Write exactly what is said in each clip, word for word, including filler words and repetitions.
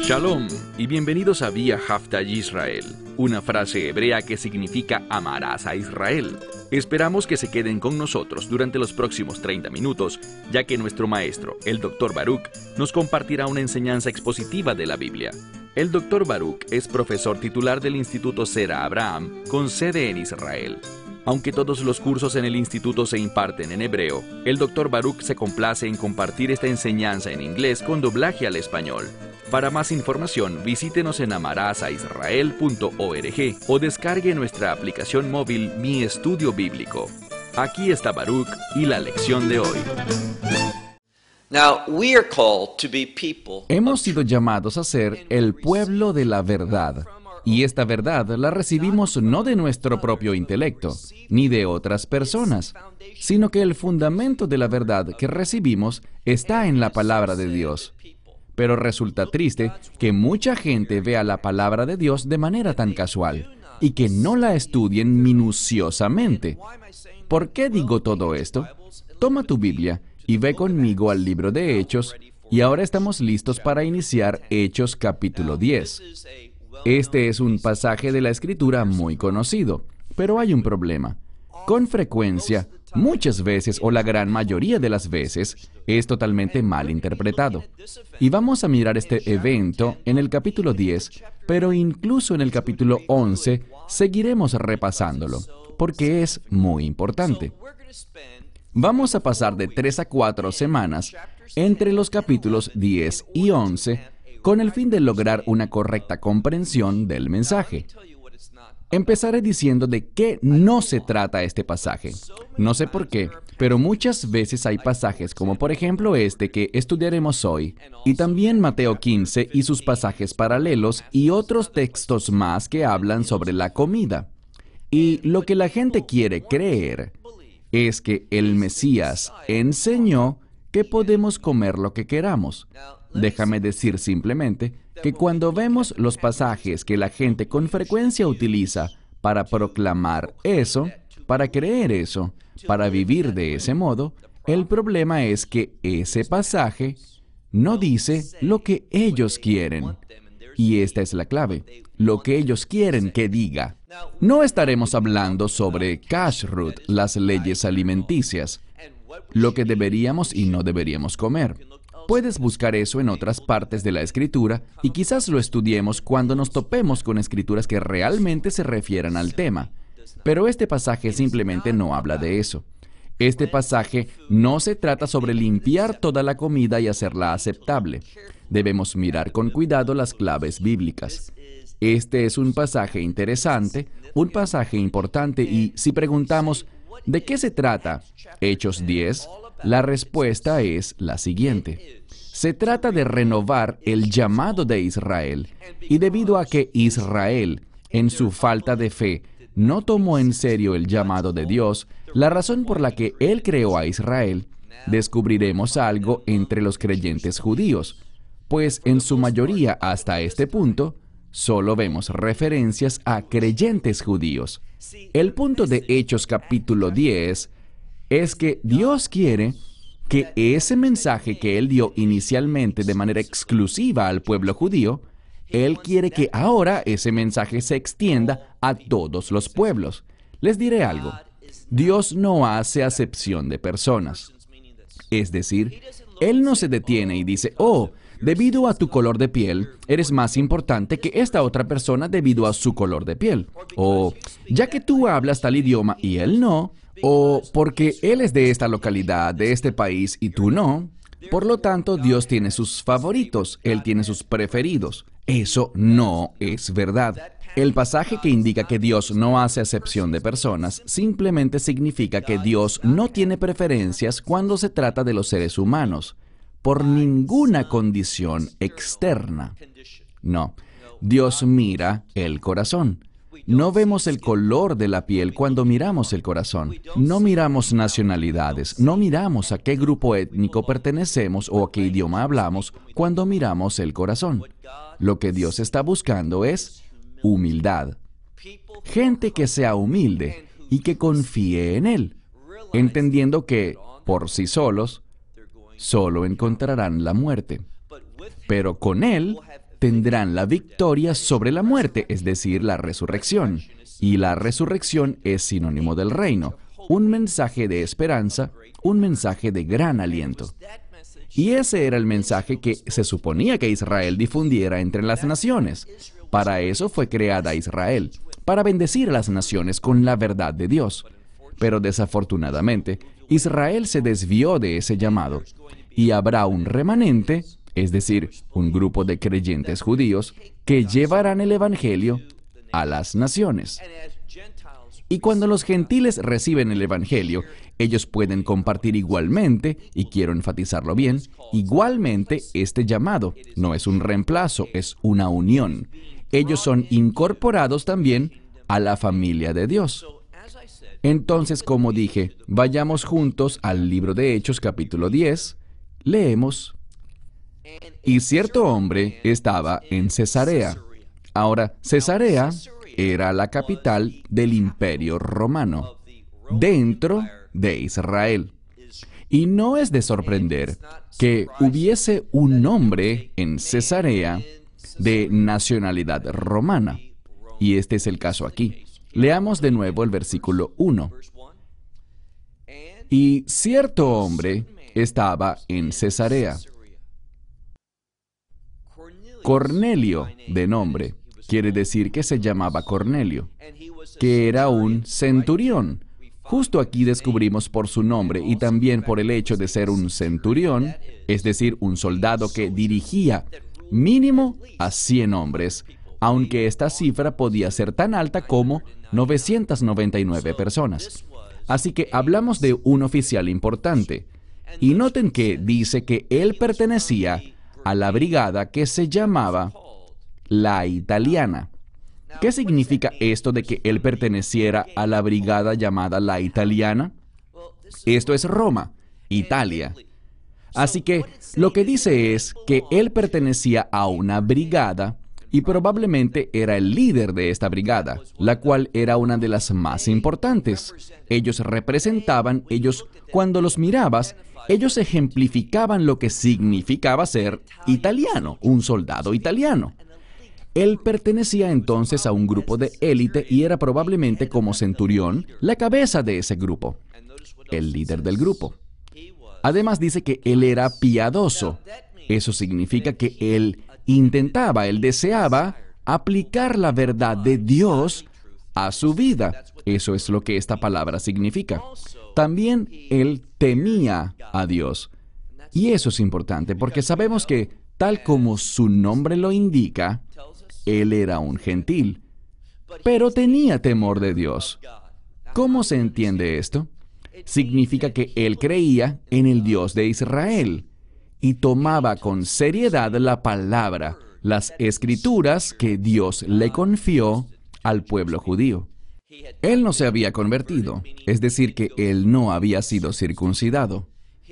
Shalom y bienvenidos a Vía Hafta Yisrael, una frase hebrea que significa amarás a Israel. Esperamos que se queden con nosotros durante los próximos treinta minutos, ya que nuestro maestro, el doctor Baruch, nos compartirá una enseñanza expositiva de la Biblia. El doctor Baruch es profesor titular del Instituto Sera Abraham, con sede en Israel. Aunque todos los cursos en el instituto se imparten en hebreo, el doctor Baruch se complace en compartir esta enseñanza en inglés con doblaje al español. Para más información, visítenos en amarasaisrael punto org o descargue nuestra aplicación móvil Mi Estudio Bíblico. Aquí está Baruch y la lección de hoy. Now, we are called to be people. Hemos sido llamados a ser el pueblo de la verdad. Y esta verdad la recibimos no de nuestro propio intelecto, ni de otras personas, sino que el fundamento de la verdad que recibimos está en la palabra de Dios. Pero resulta triste que mucha gente vea la palabra de Dios de manera tan casual y que no la estudien minuciosamente. ¿Por qué digo todo esto? Toma tu Biblia y ve conmigo al libro de Hechos, y ahora estamos listos para iniciar Hechos capítulo diez. Este es un pasaje de la Escritura muy conocido, pero hay un problema. Con frecuencia, muchas veces o la gran mayoría de las veces, es totalmente mal interpretado. Y vamos a mirar este evento en el capítulo diez, pero incluso en el capítulo once seguiremos repasándolo, porque es muy importante. Vamos a pasar de tres a cuatro semanas entre los capítulos diez y once con el fin de lograr una correcta comprensión del mensaje. Empezaré diciendo de qué no se trata este pasaje. No sé por qué, pero muchas veces hay pasajes como por ejemplo este que estudiaremos hoy, y también Mateo quince y sus pasajes paralelos y otros textos más que hablan sobre la comida. Y lo que la gente quiere creer es que el Mesías enseñó que podemos comer lo que queramos. Déjame decir simplemente que cuando vemos los pasajes que la gente con frecuencia utiliza para proclamar eso, para creer eso, para vivir de ese modo, el problema es que ese pasaje no dice lo que ellos quieren. Y esta es la clave, lo que ellos quieren que diga. No estaremos hablando sobre kashrut, las leyes alimenticias, lo que deberíamos y no deberíamos comer. Puedes buscar eso en otras partes de la Escritura y quizás lo estudiemos cuando nos topemos con escrituras que realmente se refieran al tema. Pero este pasaje simplemente no habla de eso. Este pasaje no se trata sobre limpiar toda la comida y hacerla aceptable. Debemos mirar con cuidado las claves bíblicas. Este es un pasaje interesante, un pasaje importante, y si preguntamos, ¿de qué se trata Hechos diez? La respuesta es la siguiente. Se trata de renovar el llamado de Israel, y debido a que Israel, en su falta de fe, no tomó en serio el llamado de Dios, la razón por la que Él creó a Israel, descubriremos algo entre los creyentes judíos, pues en su mayoría hasta este punto, solo vemos referencias a creyentes judíos. El punto de Hechos capítulo diez es que Dios quiere que ese mensaje que Él dio inicialmente de manera exclusiva al pueblo judío, Él quiere que ahora ese mensaje se extienda a todos los pueblos. Les diré algo. Dios no hace acepción de personas. Es decir, Él no se detiene y dice, oh, debido a tu color de piel, eres más importante que esta otra persona debido a su color de piel. O, ya que tú hablas tal idioma y él no, o porque él es de esta localidad, de este país y tú no. Por lo tanto, Dios tiene sus favoritos, Él tiene sus preferidos. Eso no es verdad. El pasaje que indica que Dios no hace acepción de personas simplemente significa que Dios no tiene preferencias cuando se trata de los seres humanos, por ninguna condición externa. No, Dios mira el corazón. No vemos el color de la piel cuando miramos el corazón. No miramos nacionalidades, no miramos a qué grupo étnico pertenecemos o a qué idioma hablamos cuando miramos el corazón. Lo que Dios está buscando es humildad. Gente que sea humilde y que confíe en Él, entendiendo que, por sí solos, solo encontrarán la muerte. Pero con Él tendrán la victoria sobre la muerte, es decir, la resurrección. Y la resurrección es sinónimo del reino, un mensaje de esperanza, un mensaje de gran aliento. Y ese era el mensaje que se suponía que Israel difundiera entre las naciones. Para eso fue creada Israel, para bendecir a las naciones con la verdad de Dios. Pero desafortunadamente, Israel se desvió de ese llamado, y habrá un remanente, es decir, un grupo de creyentes judíos, que llevarán el Evangelio a las naciones. Y cuando los gentiles reciben el Evangelio, ellos pueden compartir igualmente, y quiero enfatizarlo bien, igualmente este llamado. No es un reemplazo, es una unión. Ellos son incorporados también a la familia de Dios. Entonces, como dije, vayamos juntos al libro de Hechos, capítulo diez. Leemos: y cierto hombre estaba en Cesarea. Ahora, Cesarea era la capital del Imperio Romano, dentro de Israel. Y no es de sorprender que hubiese un hombre en Cesarea de nacionalidad romana. Y este es el caso aquí. Leamos de nuevo el versículo uno. Y cierto hombre estaba en Cesarea, Cornelio de nombre. Quiere decir que se llamaba Cornelio, que era un centurión. Justo aquí descubrimos por su nombre y también por el hecho de ser un centurión, es decir, un soldado que dirigía mínimo a cien hombres, aunque esta cifra podía ser tan alta como novecientas noventa y nueve personas. Así que hablamos de un oficial importante. Y noten que dice que él pertenecía a la brigada que se llamaba la Italiana. ¿Qué significa esto de que él perteneciera a la brigada llamada la Italiana? Esto es Roma, Italia. Así que lo que dice es que él pertenecía a una brigada y probablemente era el líder de esta brigada, la cual era una de las más importantes. Ellos representaban, ellos, cuando los mirabas, ellos ejemplificaban lo que significaba ser italiano, un soldado italiano. Él pertenecía entonces a un grupo de élite y era probablemente como centurión la cabeza de ese grupo, el líder del grupo. Además dice que él era piadoso. Eso significa que él intentaba, él deseaba aplicar la verdad de Dios a su vida. Eso es lo que esta palabra significa. También él temía a Dios. Y eso es importante porque sabemos que, tal como su nombre lo indica, él era un gentil, pero tenía temor de Dios. ¿Cómo se entiende esto? Significa que él creía en el Dios de Israel y tomaba con seriedad la palabra, las escrituras que Dios le confió al pueblo judío. Él no se había convertido, es decir, que él no había sido circuncidado.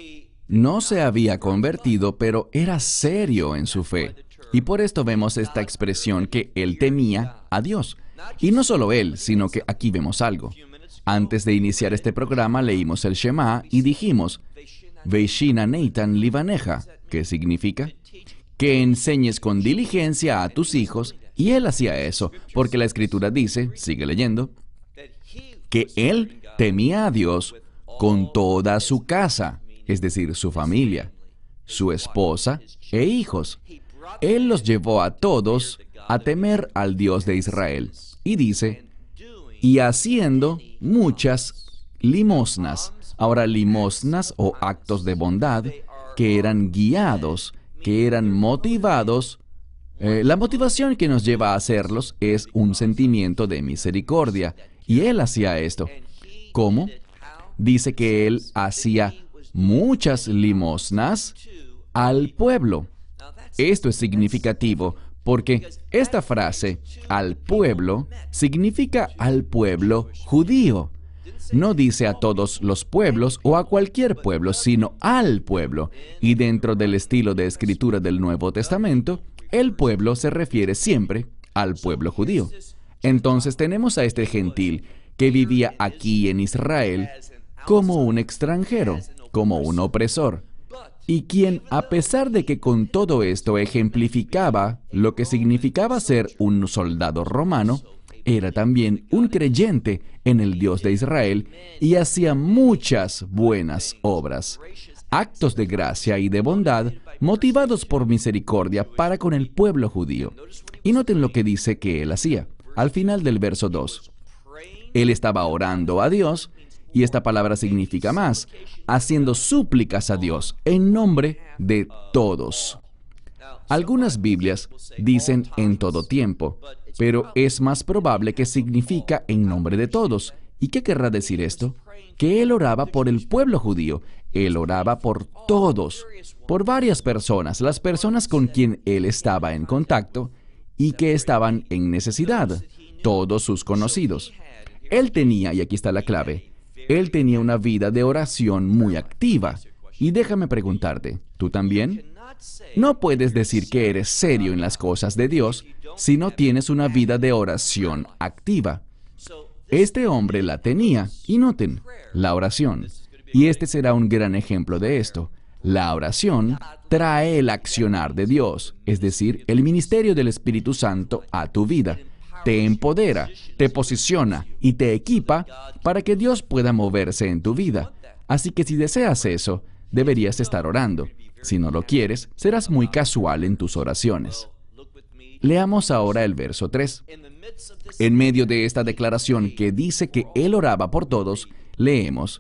No se había convertido, pero era serio en su fe. Y por esto vemos esta expresión que él temía a Dios. Y no solo él, sino que aquí vemos algo. Antes de iniciar este programa leímos el Shema y dijimos, Veishina Neitan Livaneja, que significa que enseñes con diligencia a tus hijos, y él hacía eso, porque la Escritura dice, sigue leyendo, que él temía a Dios con toda su casa, es decir, su familia, su esposa e hijos. Él los llevó a todos a temer al Dios de Israel. Y dice, y haciendo muchas limosnas. Ahora, limosnas o actos de bondad que eran guiados, que eran motivados. Eh, la motivación que nos lleva a hacerlos es un sentimiento de misericordia. Y él hacía esto. ¿Cómo? Dice que él hacía muchas limosnas al pueblo. Esto es significativo porque esta frase, al pueblo, significa al pueblo judío. No dice a todos los pueblos o a cualquier pueblo, sino al pueblo. Y dentro del estilo de escritura del Nuevo Testamento, el pueblo se refiere siempre al pueblo judío. Entonces tenemos a este gentil que vivía aquí en Israel como un extranjero, como un opresor. y quien, a pesar de que con todo esto ejemplificaba lo que significaba ser un soldado romano, era también un creyente en el Dios de Israel y hacía muchas buenas obras, actos de gracia y de bondad motivados por misericordia para con el pueblo judío. Y noten lo que dice que él hacía, al final del verso dos. Él estaba orando a Dios, y esta palabra significa más, haciendo súplicas a Dios en nombre de todos. Algunas Biblias dicen en todo tiempo, pero es más probable que significa en nombre de todos. ¿Y qué querrá decir esto? Que él oraba por el pueblo judío. Él oraba por todos, por varias personas, las personas con quien él estaba en contacto y que estaban en necesidad, todos sus conocidos. Él tenía, y aquí está la clave, él tenía una vida de oración muy activa. Y déjame preguntarte, ¿tú también? No puedes decir que eres serio en las cosas de Dios si no tienes una vida de oración activa. Este hombre la tenía, y noten, la oración. Y este será un gran ejemplo de esto. La oración trae el accionar de Dios, es decir, el ministerio del Espíritu Santo a tu vida. Te empodera, te posiciona y te equipa para que Dios pueda moverse en tu vida. Así que si deseas eso, deberías estar orando. Si no lo quieres, serás muy casual en tus oraciones. Leamos ahora el verso tres. En medio de esta declaración que dice que él oraba por todos, leemos,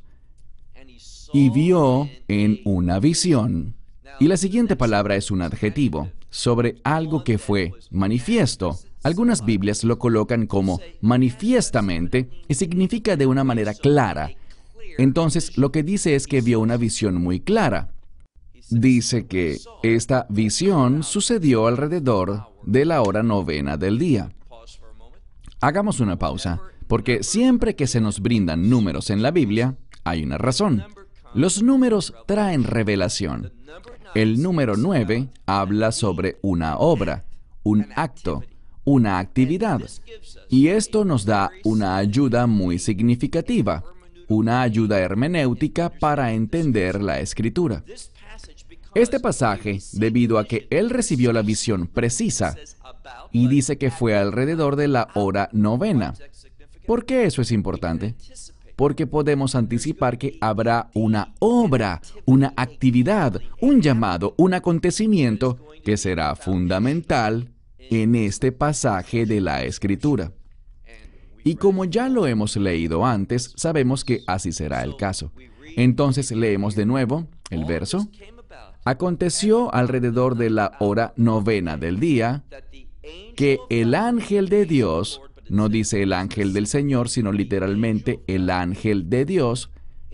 y vio en una visión. Y la siguiente palabra es un adjetivo, sobre algo que fue manifiesto. Algunas Biblias lo colocan como manifiestamente y significa de una manera clara. Entonces, lo que dice es que vio una visión muy clara. Dice que esta visión sucedió alrededor de la hora novena del día. Hagamos una pausa, porque siempre que se nos brindan números en la Biblia, hay una razón. Los números traen revelación. El número nueve habla sobre una obra, un acto, una actividad. Y esto nos da una ayuda muy significativa, una ayuda hermenéutica para entender la Escritura. Este pasaje, debido a que él recibió la visión precisa, y dice que fue alrededor de la hora novena. ¿Por qué eso es importante? Porque podemos anticipar que habrá una obra, una actividad, un llamado, un acontecimiento que será fundamental en este pasaje de la Escritura. Y como ya lo hemos leído antes, sabemos que así será el caso. Entonces leemos de nuevo el verso. Aconteció alrededor de la hora novena del día que el ángel de Dios, no dice el ángel del Señor, sino literalmente el ángel de Dios,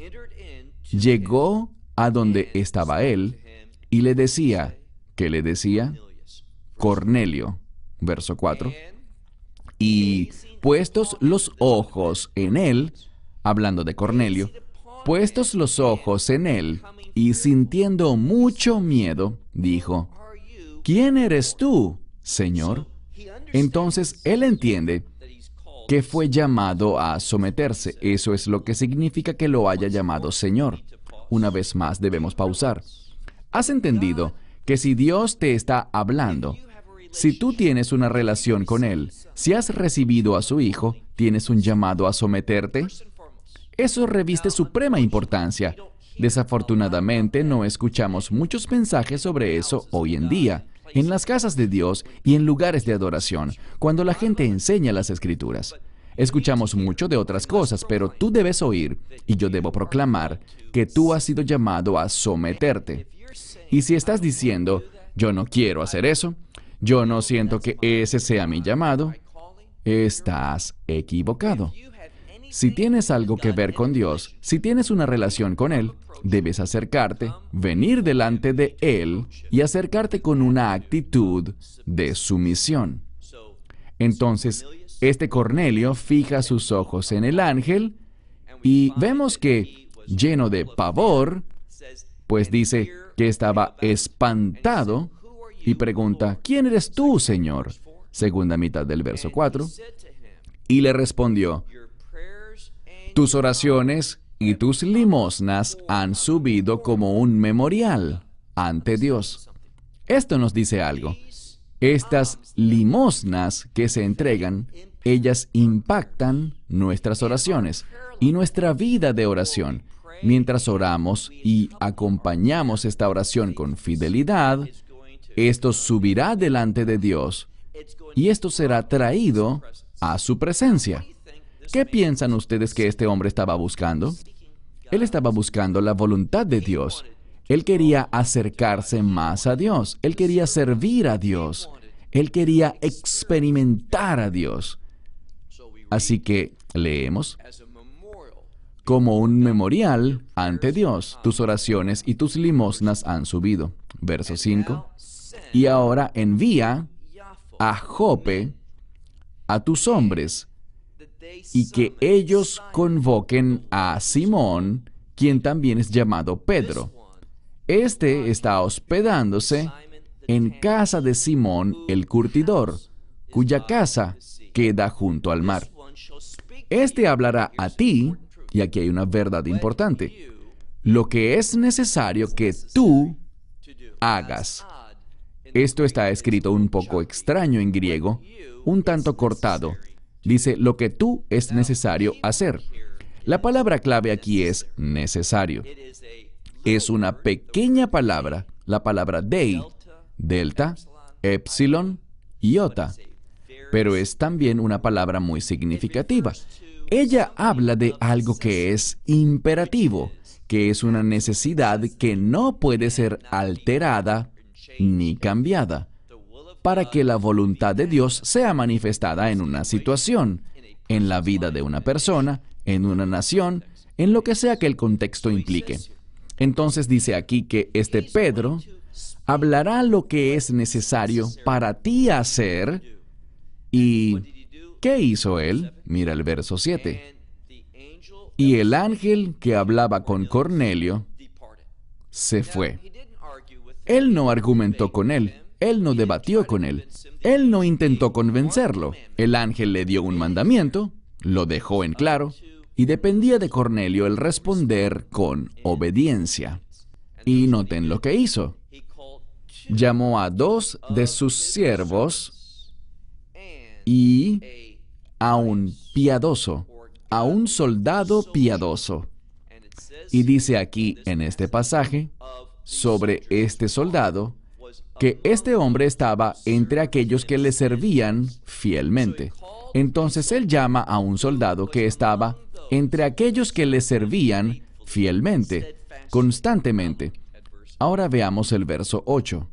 llegó a donde estaba él y le decía, ¿qué le decía? Cornelio, verso cuatro. Y puestos los ojos en él, hablando de Cornelio, puestos los ojos en él y sintiendo mucho miedo, dijo, ¿quién eres tú, Señor? Entonces él entiende que fue llamado a someterse. Eso es lo que significa que lo haya llamado Señor. Una vez más debemos pausar. ¿Has entendido que si Dios te está hablando, si tú tienes una relación con Él, si has recibido a su Hijo, tienes un llamado a someterte? Eso reviste suprema importancia. Desafortunadamente no escuchamos muchos mensajes sobre eso hoy en día, en las casas de Dios y en lugares de adoración, cuando la gente enseña las Escrituras. Escuchamos mucho de otras cosas, pero tú debes oír, y yo debo proclamar, que tú has sido llamado a someterte. Y si estás diciendo, yo no quiero hacer eso, yo no siento que ese sea mi llamado, estás equivocado. Si tienes algo que ver con Dios, si tienes una relación con Él, debes acercarte, venir delante de Él y acercarte con una actitud de sumisión. Entonces, este Cornelio fija sus ojos en el ángel y vemos que, lleno de pavor, pues dice que estaba espantado y pregunta, ¿quién eres tú, Señor? Segunda mitad del verso cuatro. Y le respondió, tus oraciones y tus limosnas han subido como un memorial ante Dios. Esto nos dice algo. Estas limosnas que se entregan, ellas impactan nuestras oraciones y nuestra vida de oración. Mientras oramos y acompañamos esta oración con fidelidad, esto subirá delante de Dios y esto será traído a su presencia. ¿Qué piensan ustedes que este hombre estaba buscando? Él estaba buscando la voluntad de Dios. Él quería acercarse más a Dios. Él quería servir a Dios. Él quería experimentar a Dios. Así que leemos: como un memorial ante Dios, tus oraciones y tus limosnas han subido. Verso cinco. Y ahora envía a Jope a tus hombres, y que ellos convoquen a Simón, quien también es llamado Pedro. Este está hospedándose en casa de Simón el curtidor, cuya casa queda junto al mar. Este hablará a ti, y aquí hay una verdad importante, lo que es necesario que tú hagas. Esto está escrito un poco extraño en griego, un tanto cortado. Dice, lo que tú es necesario hacer. La palabra clave aquí es necesario. Es una pequeña palabra, la palabra dei, delta, epsilon, iota. Pero es también una palabra muy significativa. Ella habla de algo que es imperativo, que es una necesidad que no puede ser alterada ni cambiada, para que la voluntad de Dios sea manifestada en una situación, en la vida de una persona, en una nación, en lo que sea que el contexto implique. Entonces dice aquí que este Pedro hablará lo que es necesario para ti hacer. ¿Y qué hizo él? Mira el verso siete. Y el ángel que hablaba con Cornelio se fue. Él no argumentó con él. Él no debatió con él. Él no intentó convencerlo. El ángel le dio un mandamiento, lo dejó en claro, y dependía de Cornelio el responder con obediencia. Y noten lo que hizo. Llamó a dos de sus siervos y a un piadoso, a un soldado piadoso. Y dice aquí en este pasaje, sobre este soldado, que este hombre estaba entre aquellos que le servían fielmente. Entonces él llama a un soldado que estaba entre aquellos que le servían fielmente, constantemente. Ahora veamos el verso ocho.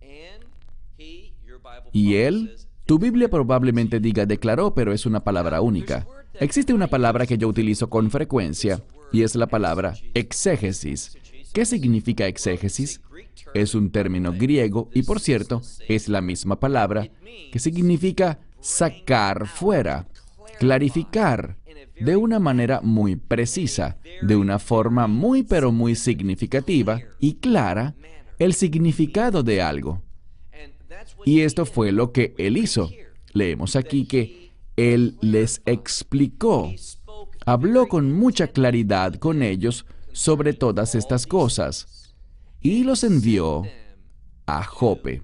Y él, tu Biblia probablemente diga declaró, pero es una palabra única. Existe una palabra que yo utilizo con frecuencia, y es la palabra exégesis. ¿Qué significa exégesis? Es un término griego y, por cierto, es la misma palabra que significa sacar fuera, clarificar, de una manera muy precisa, de una forma muy pero muy significativa y clara, el significado de algo. Y esto fue lo que él hizo. Leemos aquí que él les explicó, habló con mucha claridad con ellos sobre todas estas cosas, y los envió a Jope.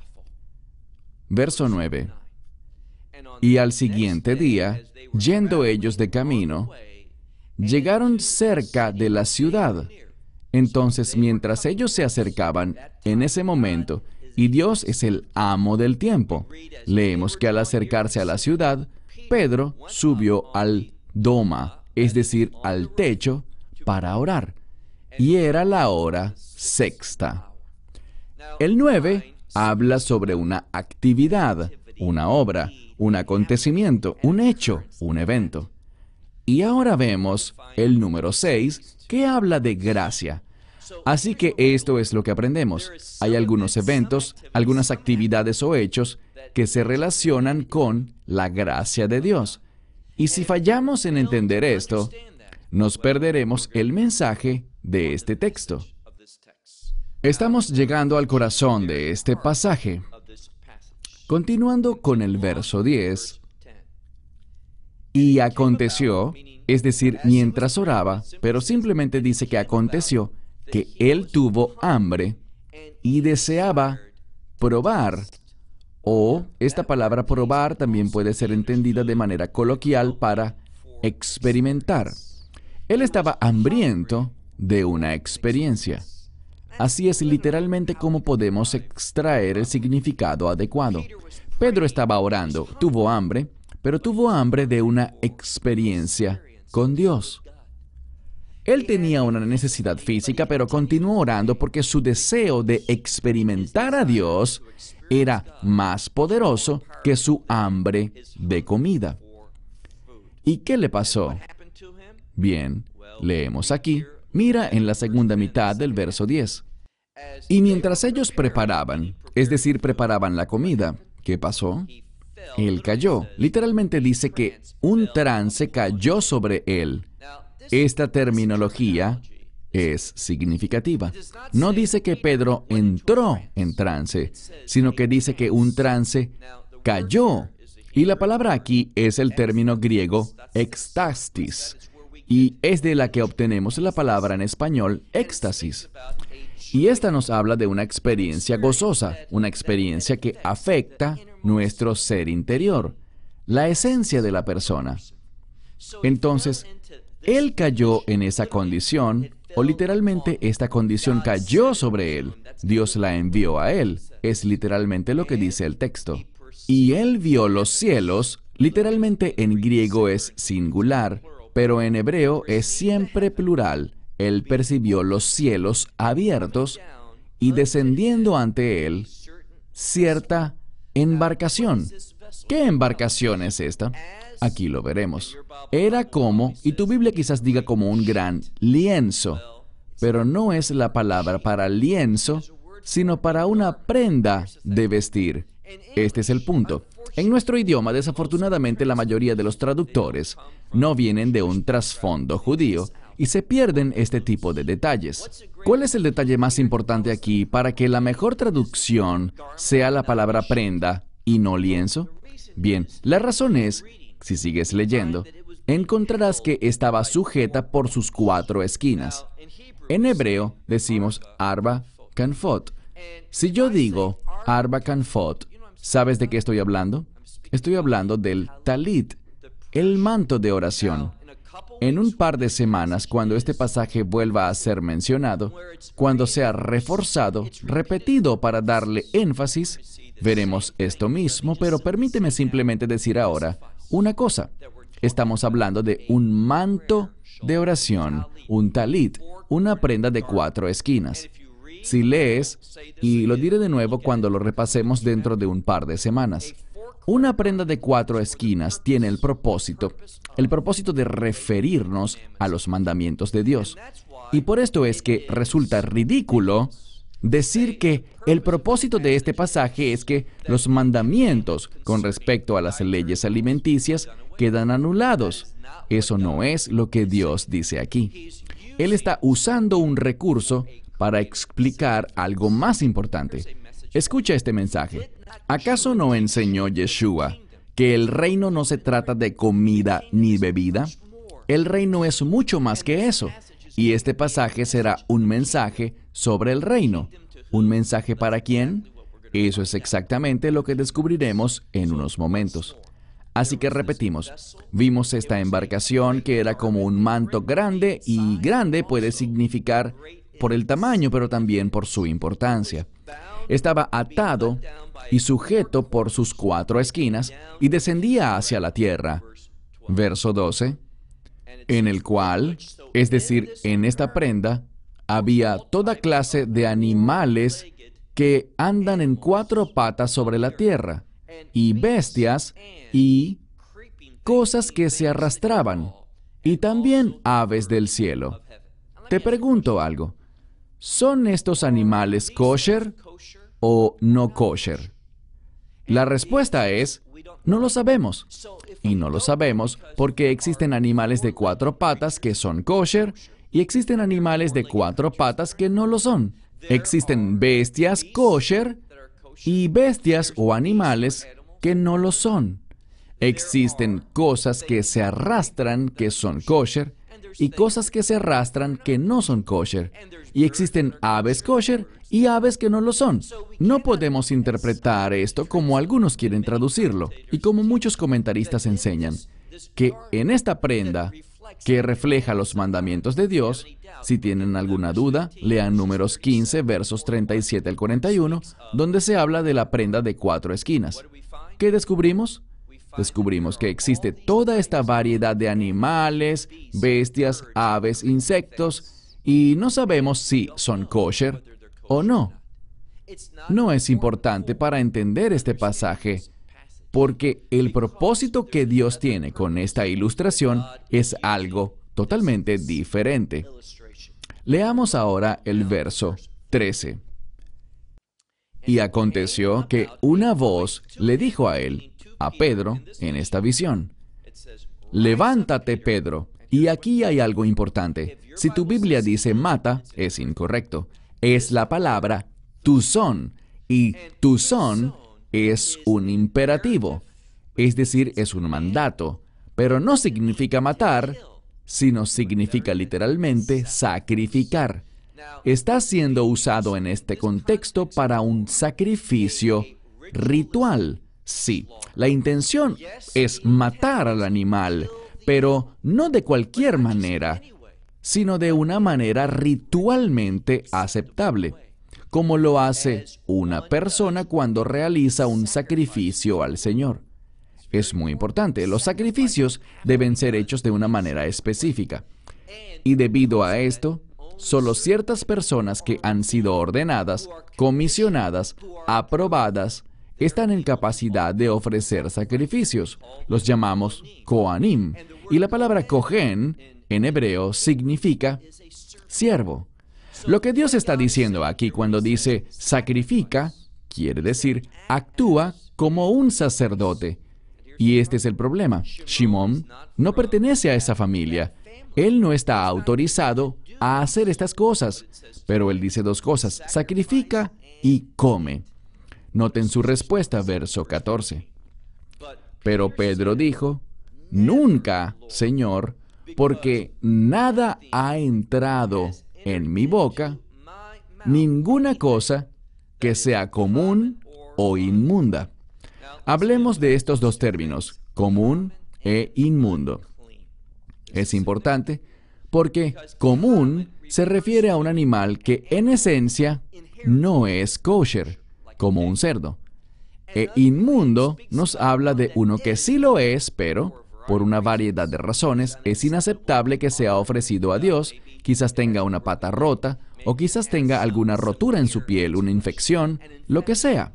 Verso nueve. Y al siguiente día, yendo ellos de camino, llegaron cerca de la ciudad. Entonces, mientras ellos se acercaban, en ese momento, y Dios es el amo del tiempo, leemos que al acercarse a la ciudad, Pedro subió al doma, es decir, al techo, para orar. Y era la hora sexta. El nueve habla sobre una actividad, una obra, un acontecimiento, un hecho, un evento. Y ahora vemos el número seis, que habla de gracia. Así que esto es lo que aprendemos. Hay algunos eventos, algunas actividades o hechos que se relacionan con la gracia de Dios. Y si fallamos en entender esto, nos perderemos el mensaje de este texto. Estamos llegando al corazón de este pasaje. Continuando con el verso diez, y aconteció, es decir, mientras oraba, pero simplemente dice que aconteció, que él tuvo hambre, y deseaba probar, o esta palabra probar también puede ser entendida de manera coloquial para experimentar. Él estaba hambriento de una experiencia. Así es literalmente como podemos extraer el significado adecuado. Pedro estaba orando, tuvo hambre, pero tuvo hambre de una experiencia con Dios. Él tenía una necesidad física, pero continuó orando porque su deseo de experimentar a Dios era más poderoso que su hambre de comida. ¿Y qué le pasó? Bien, leemos aquí. Mira en la segunda mitad del verso diez. Y mientras ellos preparaban, es decir, preparaban la comida, ¿qué pasó? Él cayó. Literalmente dice que un trance cayó sobre él. Esta terminología es significativa. No dice que Pedro entró en trance, sino que dice que un trance cayó. Y la palabra aquí es el término griego éxtasis, y es de la que obtenemos la palabra en español éxtasis. Y esta nos habla de una experiencia gozosa, una experiencia que afecta nuestro ser interior, la esencia de la persona. Entonces, él cayó en esa condición, o literalmente esta condición cayó sobre él. Dios la envió a él. Es literalmente lo que dice el texto. Y él vio los cielos, literalmente en griego es singular, pero en hebreo es siempre plural. Él percibió los cielos abiertos y descendiendo ante él cierta embarcación. ¿Qué embarcación es esta? Aquí lo veremos. Era como, y tu Biblia quizás diga como un gran lienzo, pero no es la palabra para lienzo, sino para una prenda de vestir. Este es el punto. En nuestro idioma, desafortunadamente, la mayoría de los traductores no vienen de un trasfondo judío y se pierden este tipo de detalles. ¿Cuál es el detalle más importante aquí para que la mejor traducción sea la palabra prenda y no lienzo? Bien, la razón es, si sigues leyendo, encontrarás que estaba sujeta por sus cuatro esquinas. En hebreo decimos arba kanfot. Si yo digo arba kanfot, ¿sabes de qué estoy hablando? Estoy hablando del talit, el manto de oración. En un par de semanas, cuando este pasaje vuelva a ser mencionado, cuando sea reforzado, repetido para darle énfasis, veremos esto mismo, pero permíteme simplemente decir ahora una cosa. Estamos hablando de un manto de oración, un talit, una prenda de cuatro esquinas. Si lees, y lo diré de nuevo cuando lo repasemos dentro de un par de semanas, una prenda de cuatro esquinas tiene el propósito, el propósito de referirnos a los mandamientos de Dios. Y por esto es que resulta ridículo decir que el propósito de este pasaje es que los mandamientos con respecto a las leyes alimenticias quedan anulados. Eso no es lo que Dios dice aquí. Él está usando un recurso para explicar algo más importante. Escucha este mensaje. ¿Acaso no enseñó Yeshua que el reino no se trata de comida ni bebida? El reino es mucho más que eso. Y este pasaje será un mensaje sobre el reino. ¿Un mensaje para quién? Eso es exactamente lo que descubriremos en unos momentos. Así que repetimos, vimos esta embarcación que era como un manto grande, y grande puede significar por el tamaño, pero también por su importancia. Estaba atado y sujeto por sus cuatro esquinas y descendía hacia la tierra. Verso doce, en el cual, es decir, en esta prenda, había toda clase de animales que andan en cuatro patas sobre la tierra, y bestias, y cosas que se arrastraban, y también aves del cielo. Te pregunto algo. ¿Son estos animales kosher o no kosher? La respuesta es, no lo sabemos. Y no lo sabemos porque existen animales de cuatro patas que son kosher y existen animales de cuatro patas que no lo son. Existen bestias kosher y bestias o animales que no lo son. Existen cosas que se arrastran que son kosher y cosas que se arrastran que no son kosher. Y existen aves kosher y aves que no lo son. No podemos interpretar esto como algunos quieren traducirlo, y como muchos comentaristas enseñan, que en esta prenda, que refleja los mandamientos de Dios, si tienen alguna duda, lean Números quince, versos treinta y siete al cuarenta y uno, donde se habla de la prenda de cuatro esquinas. ¿Qué descubrimos? Descubrimos que existe toda esta variedad de animales, bestias, aves, insectos, y no sabemos si son kosher o no. No es importante para entender este pasaje, porque el propósito que Dios tiene con esta ilustración es algo totalmente diferente. Leamos ahora el verso trece. Y aconteció que una voz le dijo a él, a Pedro, en esta visión, levántate, Pedro. Y aquí hay algo importante. Si tu Biblia dice mata, es incorrecto. Es la palabra tuzón, y tuzón es un imperativo, es decir, es un mandato, pero no significa matar, sino significa literalmente sacrificar. Está siendo usado en este contexto para un sacrificio ritual. Sí, la intención es matar al animal, pero no de cualquier manera, sino de una manera ritualmente aceptable, como lo hace una persona cuando realiza un sacrificio al Señor. Es muy importante, los sacrificios deben ser hechos de una manera específica. Y debido a esto, solo ciertas personas que han sido ordenadas, comisionadas, aprobadas, están en capacidad de ofrecer sacrificios. Los llamamos Kohanim. Y la palabra Kohen, en hebreo, significa siervo. Lo que Dios está diciendo aquí cuando dice sacrifica, quiere decir actúa como un sacerdote. Y este es el problema. Shimón no pertenece a esa familia. Él no está autorizado a hacer estas cosas. Pero él dice dos cosas, sacrifica y come. Noten su respuesta, verso catorce. Pero Pedro dijo, nunca, Señor, porque nada ha entrado en mi boca, ninguna cosa que sea común o inmunda. Hablemos de estos dos términos, común e inmundo. Es importante porque común se refiere a un animal que en esencia no es kosher, como un cerdo. E inmundo nos habla de uno que sí lo es, pero por una variedad de razones es inaceptable que sea ofrecido a Dios. Quizás tenga una pata rota, o quizás tenga alguna rotura en su piel, una infección, lo que sea.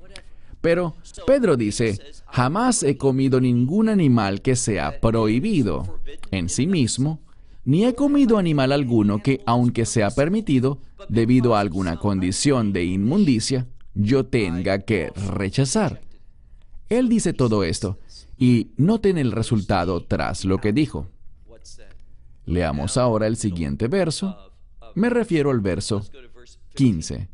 Pero Pedro dice, jamás he comido ningún animal que sea prohibido en sí mismo, ni he comido animal alguno que, aunque sea permitido, debido a alguna condición de inmundicia, yo tenga que rechazar. Él dice todo esto, y noten el resultado tras lo que dijo. Leamos ahora el siguiente verso. Me refiero al verso quince.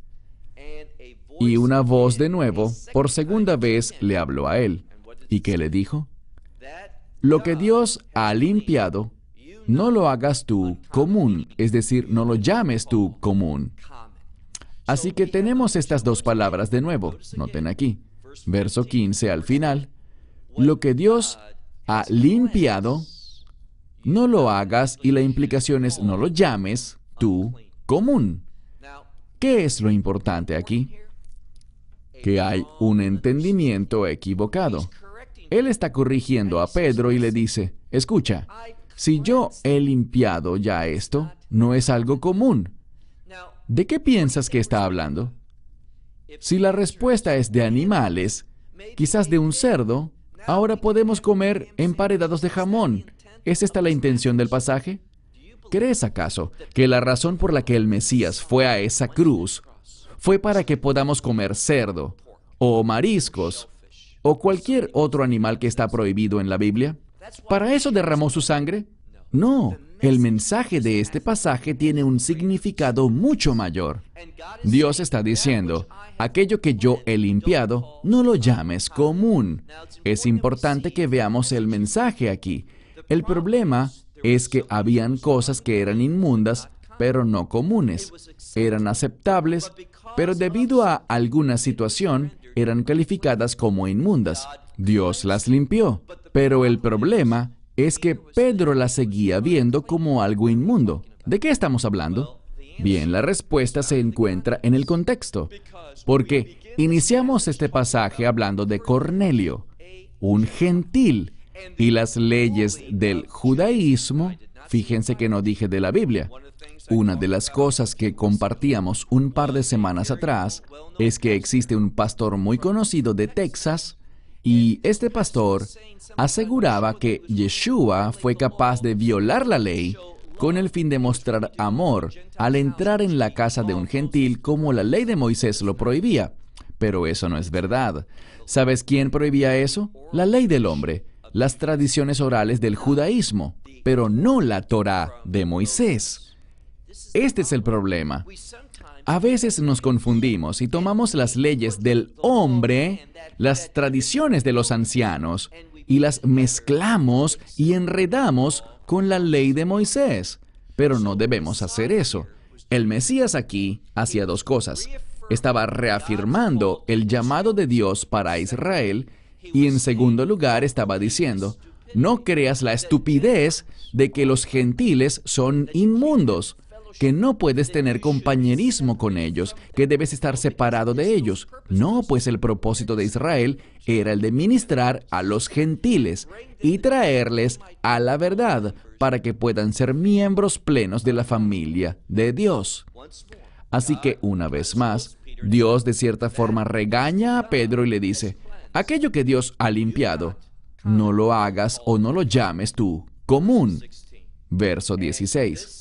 Y una voz de nuevo, por segunda vez, le habló a él. ¿Y qué le dijo? Lo que Dios ha limpiado, no lo hagas tú común, es decir, no lo llames tú común. Así que tenemos estas dos palabras de nuevo. Noten aquí. Verso quince al final. Lo que Dios ha limpiado, no lo hagas, y la implicación es no lo llames tú común. ¿Qué es lo importante aquí? Que hay un entendimiento equivocado. Él está corrigiendo a Pedro y le dice, escucha, si yo he limpiado ya esto, no es algo común. ¿De qué piensas que está hablando? Si la respuesta es de animales, quizás de un cerdo, ahora podemos comer emparedados de jamón. ¿Es esta la intención del pasaje? ¿Crees acaso que la razón por la que el Mesías fue a esa cruz fue para que podamos comer cerdo, o mariscos, o cualquier otro animal que está prohibido en la Biblia? ¿Para eso derramó su sangre? No, el mensaje de este pasaje tiene un significado mucho mayor. Dios está diciendo, aquello que yo he limpiado, no lo llames común. Es importante que veamos el mensaje aquí. El problema es que habían cosas que eran inmundas, pero no comunes. Eran aceptables, pero debido a alguna situación, eran calificadas como inmundas. Dios las limpió. Pero el problema es que Pedro las seguía viendo como algo inmundo. ¿De qué estamos hablando? Bien, la respuesta se encuentra en el contexto, porque iniciamos este pasaje hablando de Cornelio, un gentil, y las leyes del judaísmo. Fíjense que no dije de la Biblia. Una de las cosas que compartíamos un par de semanas atrás es que existe un pastor muy conocido de Texas, y este pastor aseguraba que Yeshua fue capaz de violar la ley con el fin de mostrar amor al entrar en la casa de un gentil como la ley de Moisés lo prohibía. Pero eso no es verdad. ¿Sabes quién prohibía eso? La ley del hombre, las tradiciones orales del judaísmo, pero no la Torá de Moisés. Este es el problema. A veces nos confundimos y tomamos las leyes del hombre, las tradiciones de los ancianos, y las mezclamos y enredamos con la ley de Moisés. Pero no debemos hacer eso. El Mesías aquí hacía dos cosas. Estaba reafirmando el llamado de Dios para Israel, y en segundo lugar estaba diciendo, no creas la estupidez de que los gentiles son inmundos, que no puedes tener compañerismo con ellos, que debes estar separado de ellos. No, pues el propósito de Israel era el de ministrar a los gentiles y traerles a la verdad para que puedan ser miembros plenos de la familia de Dios. Así que, una vez más, Dios de cierta forma regaña a Pedro y le dice, aquello que Dios ha limpiado, no lo hagas o no lo llames tú común. Verso dieciséis.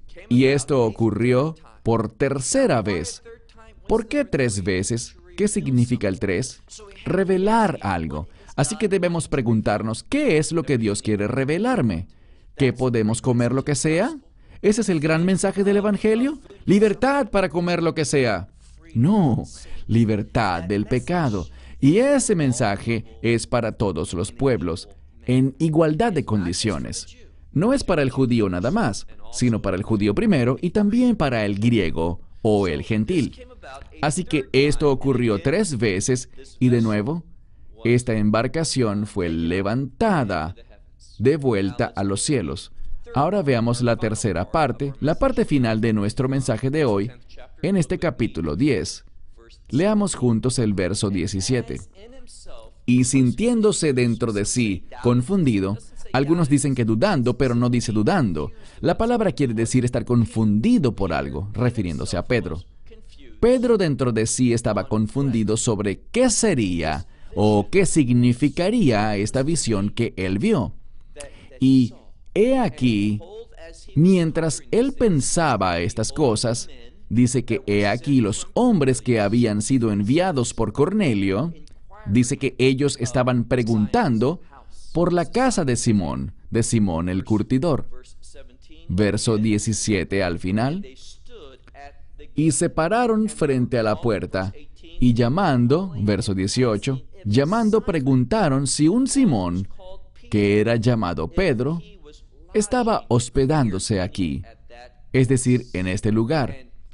Y esto ocurrió por tercera vez. ¿Por qué tres veces? ¿Qué significa el tres? Revelar algo. Así que debemos preguntarnos, ¿qué es lo que Dios quiere revelarme? ¿Que podemos comer lo que sea? ¿Ese es el gran mensaje del Evangelio? ¿Libertad para comer lo que sea? No, libertad del pecado. Y ese mensaje es para todos los pueblos, en igualdad de condiciones. No es para el judío nada más, sino para el judío primero y también para el griego o el gentil. Así que esto ocurrió tres veces y de nuevo, esta embarcación fue levantada de vuelta a los cielos. Ahora veamos la tercera parte, la parte final de nuestro mensaje de hoy, en este capítulo diez. Leamos juntos el verso diecisiete. Y sintiéndose dentro de sí confundido, algunos dicen que dudando, pero no dice dudando. La palabra quiere decir estar confundido por algo, refiriéndose a Pedro. Pedro dentro de sí estaba confundido sobre qué sería o qué significaría esta visión que él vio. Y he aquí, mientras él pensaba estas cosas, dice que he aquí los hombres que habían sido enviados por Cornelio, dice que ellos estaban preguntando por la casa de Simón, de Simón el curtidor. Verso diecisiete al final. Y se pararon frente a la puerta, y llamando, verso dieciocho, llamando preguntaron si un Simón, que era llamado Pedro, estaba hospedándose aquí, es decir, en este lugar.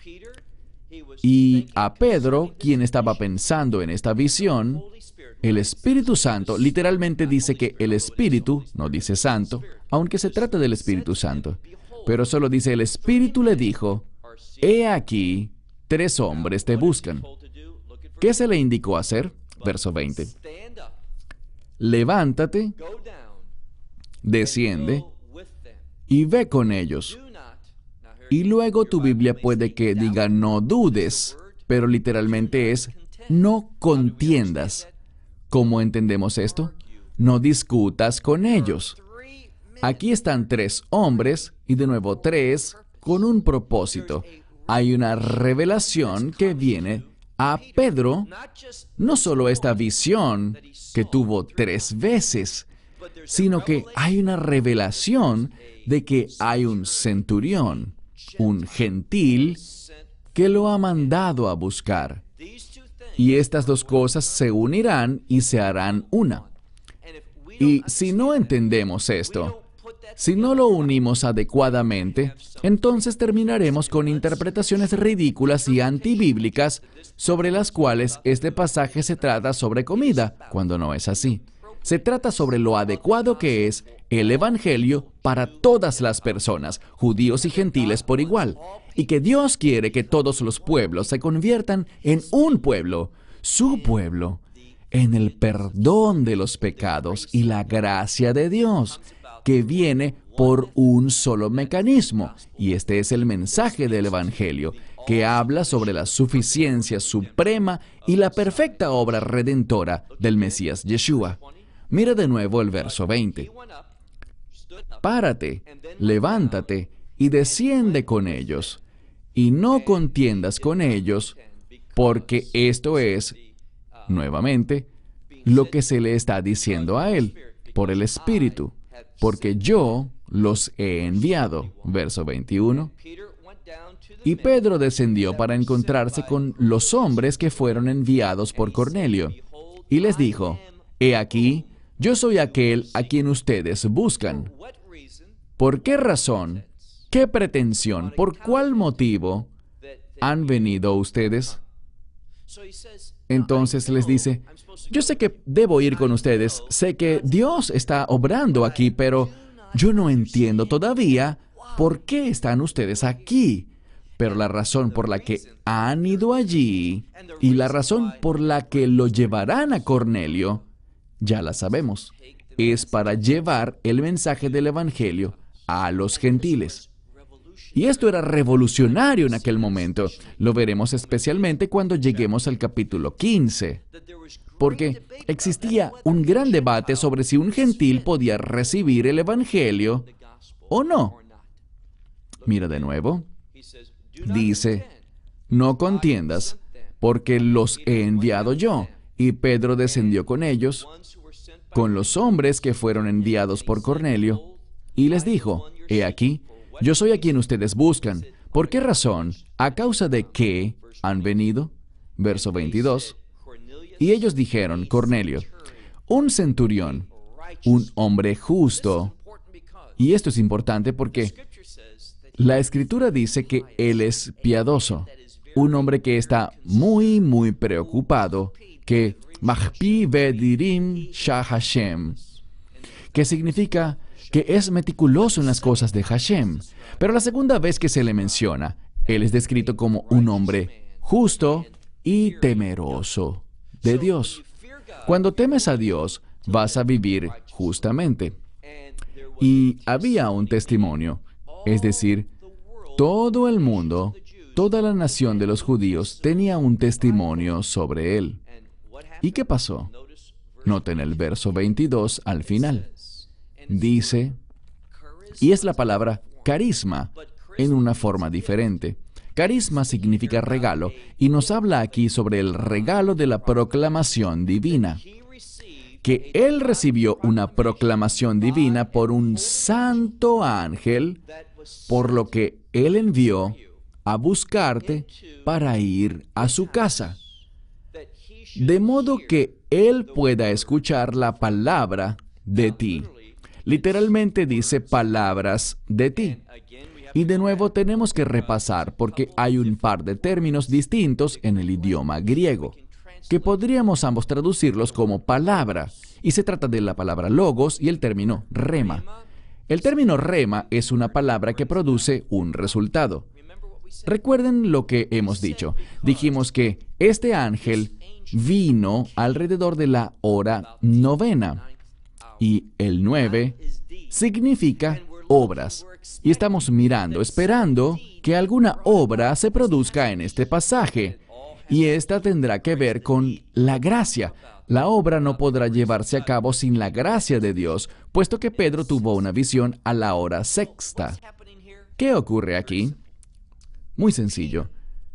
Y a Pedro, quien estaba pensando en esta visión, el Espíritu Santo, literalmente dice que el Espíritu, no dice Santo, aunque se trata del Espíritu Santo, pero solo dice el Espíritu le dijo, he aquí, tres hombres te buscan. ¿Qué se le indicó hacer? Verso veinte. Levántate, desciende y ve con ellos. Y luego tu Biblia puede que diga no dudes, pero literalmente es no contiendas. ¿Cómo entendemos esto? No discutas con ellos. Aquí están tres hombres, y de nuevo tres, con un propósito. Hay una revelación que viene a Pedro, no solo esta visión que tuvo tres veces, sino que hay una revelación de que hay un centurión, un gentil, que lo ha mandado a buscar. Y estas dos cosas se unirán y se harán una. Y si no entendemos esto, Si no lo unimos adecuadamente, entonces terminaremos con interpretaciones ridículas y antibíblicas sobre las cuales este pasaje se trata sobre comida, cuando no es así. Se trata sobre lo adecuado que es el Evangelio para todas las personas, judíos y gentiles por igual, y que Dios quiere que todos los pueblos se conviertan en un pueblo, su pueblo, en el perdón de los pecados y la gracia de Dios, que viene por un solo mecanismo. Y este es el mensaje del Evangelio, que habla sobre la suficiencia suprema y la perfecta obra redentora del Mesías Yeshua. Mira de nuevo el verso veinte. Párate, levántate y desciende con ellos, y no contiendas con ellos, porque esto es, nuevamente, lo que se le está diciendo a él, por el Espíritu, porque yo los he enviado. Verso veintiuno. Y Pedro descendió para encontrarse con los hombres que fueron enviados por Cornelio, y les dijo, he aquí, yo soy aquel a quien ustedes buscan. ¿Por qué razón, qué pretensión, por cuál motivo han venido ustedes? Entonces les dice, yo sé que debo ir con ustedes, sé que Dios está obrando aquí, pero yo no entiendo todavía por qué están ustedes aquí. Pero la razón por la que han ido allí y la razón por la que lo llevarán a Cornelio, ya la sabemos. Es para llevar el mensaje del Evangelio a los gentiles. Y esto era revolucionario en aquel momento. Lo veremos especialmente cuando lleguemos al capítulo quince. Porque existía un gran debate sobre si un gentil podía recibir el Evangelio o no. Mira de nuevo. Dice, no contiendas, porque los he enviado yo. Y Pedro descendió con ellos, con los hombres que fueron enviados por Cornelio, y les dijo, he aquí, yo soy a quien ustedes buscan. ¿Por qué razón? ¿A causa de qué han venido? Verso veintidós. Y ellos dijeron, Cornelio, un centurión, un hombre justo. Y esto es importante porque la Escritura dice que él es piadoso, un hombre que está muy, muy preocupado, que Mahpi Bedirim Shah Hashem, que significa que es meticuloso en las cosas de Hashem. Pero la segunda vez que se le menciona, él es descrito como un hombre justo y temeroso de Dios. Cuando temes a Dios, vas a vivir justamente. Y había un testimonio, es decir, todo el mundo, toda la nación de los judíos tenía un testimonio sobre él. ¿Y qué pasó? Noten el verso veintidós al final. Dice, y es la palabra carisma en una forma diferente. Carisma significa regalo, y nos habla aquí sobre el regalo de la proclamación divina. Que él recibió una proclamación divina por un santo ángel, por lo que él envió a buscarte para ir a su casa, de modo que él pueda escuchar la palabra de ti. Literalmente dice palabras de ti. Y de nuevo tenemos que repasar porque hay un par de términos distintos en el idioma griego, que podríamos ambos traducirlos como palabra, y se trata de la palabra logos y el término rema. El término rema es una palabra que produce un resultado. Recuerden lo que hemos dicho. Dijimos que este ángel vino alrededor de la hora novena, y el nueve significa obras. Y estamos mirando, esperando que alguna obra se produzca en este pasaje. Y esta tendrá que ver con la gracia. La obra no podrá llevarse a cabo sin la gracia de Dios, puesto que Pedro tuvo una visión a la hora sexta. ¿Qué ocurre aquí? Muy sencillo.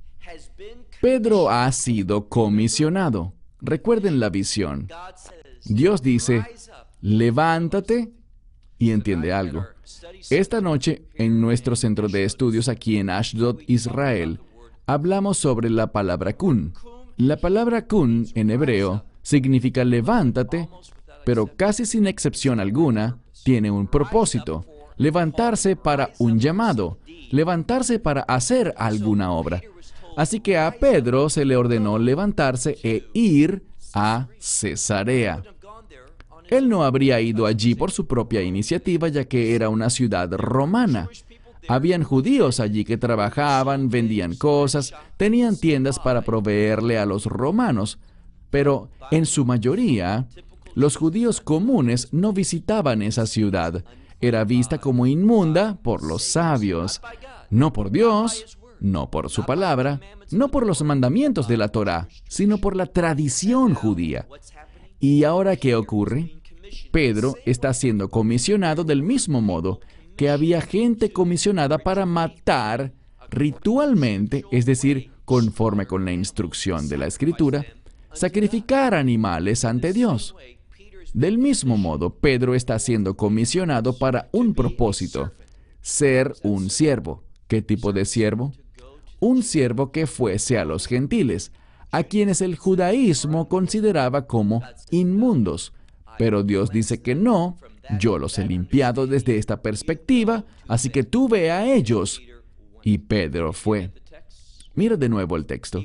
Pedro ha sido comisionado. Recuerden la visión. Dios dice, levántate y entiende algo. Esta noche, en nuestro centro de estudios aquí en Ashdod, Israel, hablamos sobre la palabra kun. La palabra kun en hebreo significa levántate, pero casi sin excepción alguna, tiene un propósito. levantarse para un llamado, levantarse para hacer alguna obra. Así que a Pedro se le ordenó levantarse e ir a Cesarea. Él no habría ido allí por su propia iniciativa, ya que era una ciudad romana. Habían judíos allí que trabajaban, vendían cosas, tenían tiendas para proveerle a los romanos, pero en su mayoría, los judíos comunes no visitaban esa ciudad. Era vista como inmunda por los sabios, no por Dios, no por su palabra, no por los mandamientos de la Torá, sino por la tradición judía. ¿Y ahora qué ocurre? Pedro está siendo comisionado del mismo modo que había gente comisionada para matar ritualmente, es decir, conforme con la instrucción de la Escritura, sacrificar animales ante Dios. Del mismo modo, Pedro está siendo comisionado para un propósito: ser un siervo. ¿Qué tipo de siervo? Un siervo que fuese a los gentiles, a quienes el judaísmo consideraba como inmundos. Pero Dios dice que no, yo los he limpiado desde esta perspectiva, así que tú ve a ellos. Y Pedro fue. Mira de nuevo el texto.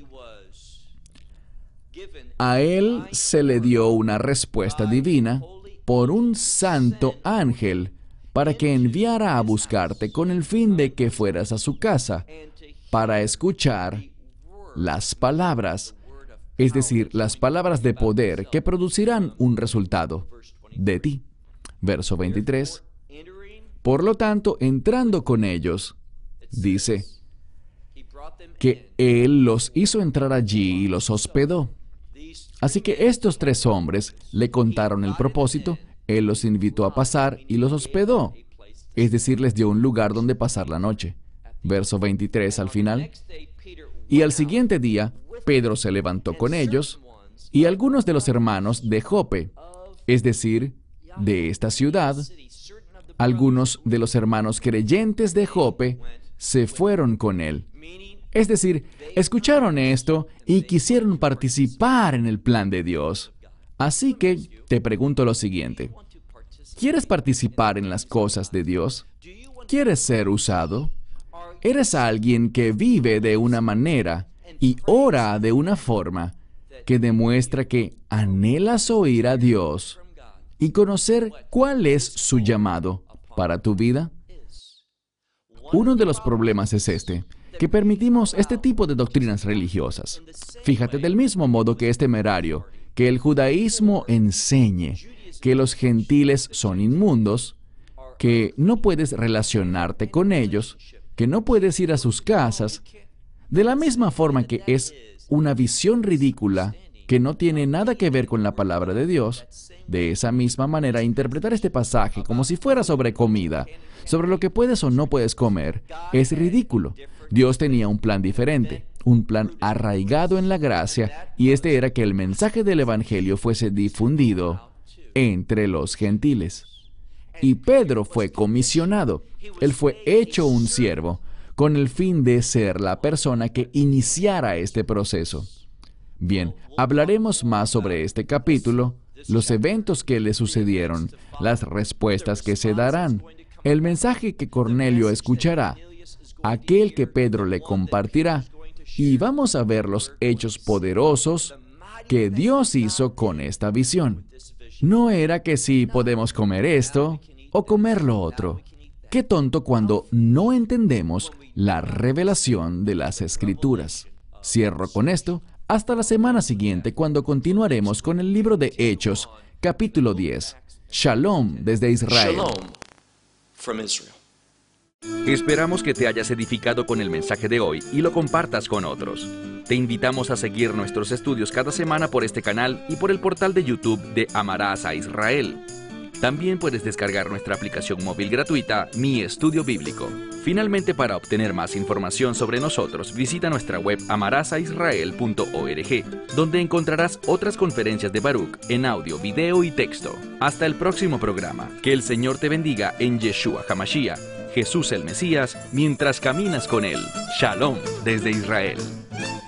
A él se le dio una respuesta divina por un santo ángel para que enviara a buscarte con el fin de que fueras a su casa para escuchar las palabras, es decir, las palabras de poder que producirán un resultado de ti. Verso veintitrés. Por lo tanto, entrando con ellos, dice que Él los hizo entrar allí y los hospedó. Así que estos tres hombres le contaron el propósito, Él los invitó a pasar y los hospedó, es decir, les dio un lugar donde pasar la noche. Verso veintitrés al final. Y al siguiente día, Pedro se levantó con ellos, y algunos de los hermanos de Jope, es decir, de esta ciudad, algunos de los hermanos creyentes de Jope, se fueron con él. Es decir, escucharon esto y quisieron participar en el plan de Dios. Así que te pregunto lo siguiente: ¿quieres participar en las cosas de Dios? ¿Quieres ser usado? ¿Eres alguien que vive de una manera y ora de una forma que demuestra que anhelas oír a Dios y conocer cuál es su llamado para tu vida? Uno de los problemas es este, que permitimos este tipo de doctrinas religiosas. Fíjate, del mismo modo que es temerario que el judaísmo enseñe que los gentiles son inmundos, que no puedes relacionarte con ellos, que no puedes ir a sus casas, de la misma forma que es una visión ridícula que no tiene nada que ver con la palabra de Dios, de esa misma manera interpretar este pasaje como si fuera sobre comida, sobre lo que puedes o no puedes comer, es ridículo. Dios tenía un plan diferente, un plan arraigado en la gracia, y este era que el mensaje del Evangelio fuese difundido entre los gentiles. Y Pedro fue comisionado. Él fue hecho un siervo, con el fin de ser la persona que iniciara este proceso. Bien, hablaremos más sobre este capítulo, los eventos que le sucedieron, las respuestas que se darán, el mensaje que Cornelio escuchará, aquel que Pedro le compartirá, y vamos a ver los hechos poderosos que Dios hizo con esta visión. No era que si podemos comer esto o comer lo otro. Qué tonto cuando no entendemos la revelación de las Escrituras. Cierro con esto. Hasta la semana siguiente, cuando continuaremos con el libro de Hechos, capítulo diez. Shalom desde Israel. Shalom from Israel. Esperamos que te hayas edificado con el mensaje de hoy y lo compartas con otros. Te invitamos a seguir nuestros estudios cada semana por este canal y por el portal de YouTube de Amarás a Israel. También puedes descargar nuestra aplicación móvil gratuita, Mi Estudio Bíblico. Finalmente, para obtener más información sobre nosotros, visita nuestra web amarás a israel punto org, donde encontrarás otras conferencias de Baruch en audio, video y texto. Hasta el próximo programa. Que el Señor te bendiga en Yeshua HaMashiach, Jesús el Mesías, mientras caminas con Él. Shalom desde Israel.